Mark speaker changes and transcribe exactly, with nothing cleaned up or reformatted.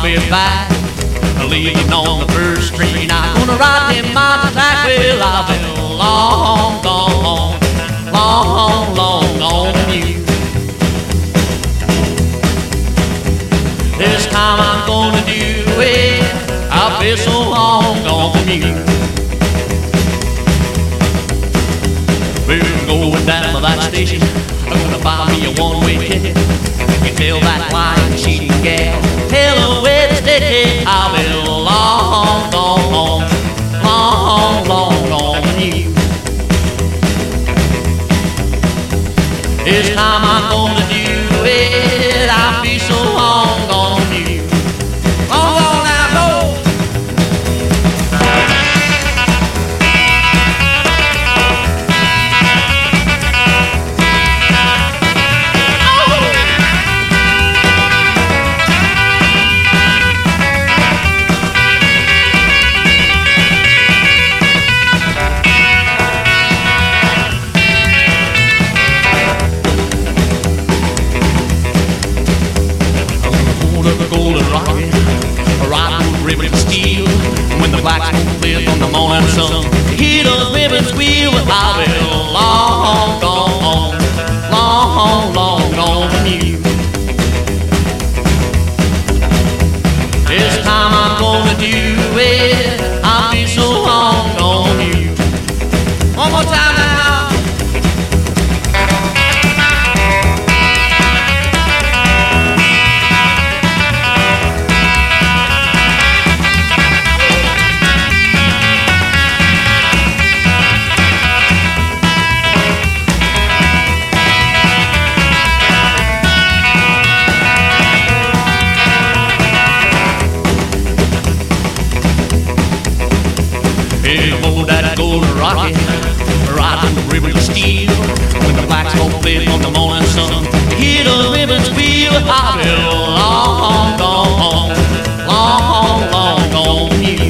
Speaker 1: I'll be back. Leaving on the first train, I'm gonna ride them mountains back. Well, I've been long gone, long, long gone from you. This time I'm gonna do it. I've been so long gone from you. We're going down to that station. I'm gonna buy me a one-way ticket. You tell that lying, cheating gal, tell her where to stick it. I've been long gone, long, long gone from you. This time I'm gonna do it. I'll be so long gone from you. Long gone now, go. Golden rocket, right through ribbon steel. When the black smoke clears from the morning sun, hear those ribbons wheel. I've been long gone, long, long gone from you. This time I'm gonna do it. I'll be so long gone from you. One more time now. Hold that golden rocket, right in the ribbon of steel. When the black smoke clears from the morning sun, hear the ribbons wheel. I've been long gone, long, long gone from you.